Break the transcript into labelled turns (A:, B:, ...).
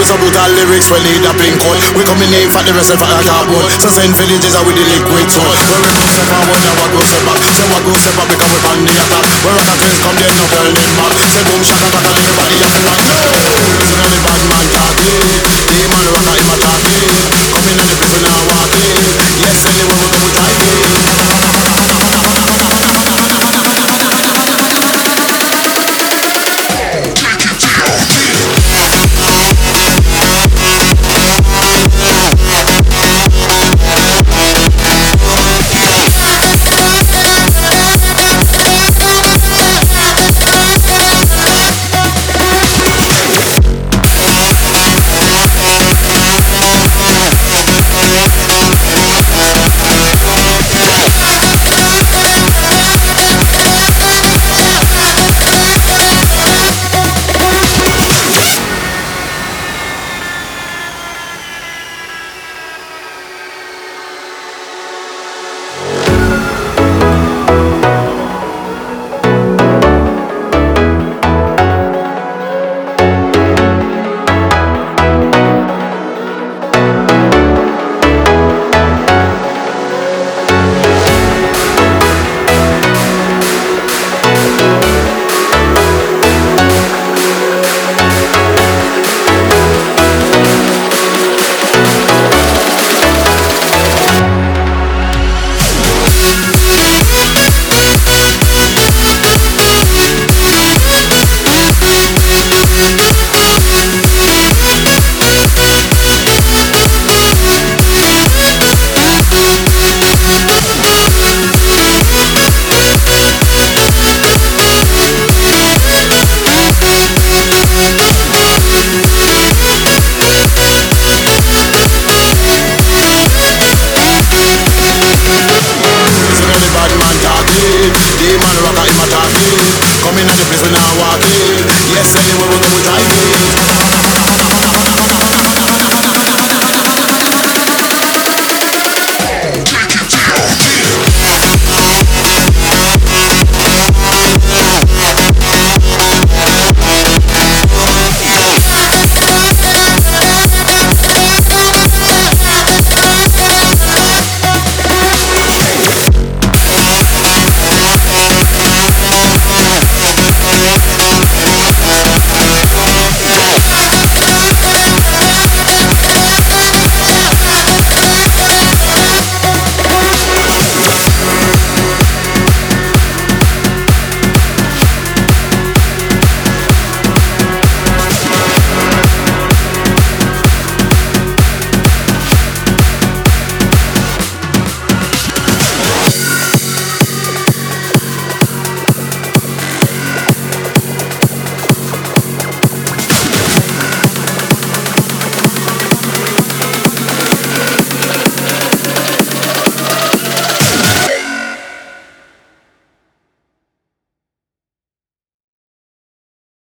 A: so brutal lyrics we need a pink code. We coming in for the rest of our carbon. So send villages with the liquid soul. When we go step forward, now we go step back. So we go step back because we on the attack. When rock a twins come, they no girl them back. Say boom shaka back and everybody have to rock.